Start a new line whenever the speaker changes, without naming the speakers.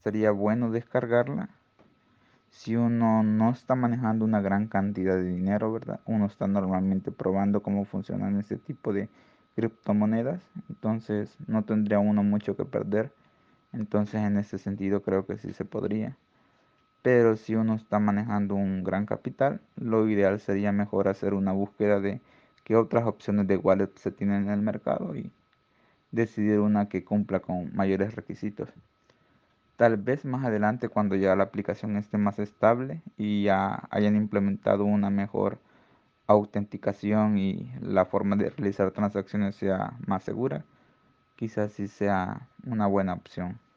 sería bueno descargarla si uno no está manejando una gran cantidad de dinero, ¿verdad? Uno está normalmente probando cómo funcionan este tipo de criptomonedas, entonces no tendría uno mucho que perder. Entonces en ese sentido creo que sí se podría. Pero si uno está manejando un gran capital, lo ideal sería mejor hacer una búsqueda de qué otras opciones de wallet se tienen en el mercado y decidir una que cumpla con mayores requisitos. Tal vez más adelante cuando ya la aplicación esté más estable y ya hayan implementado una mejor autenticación y la forma de realizar transacciones sea más segura, quizás sí sea una buena opción.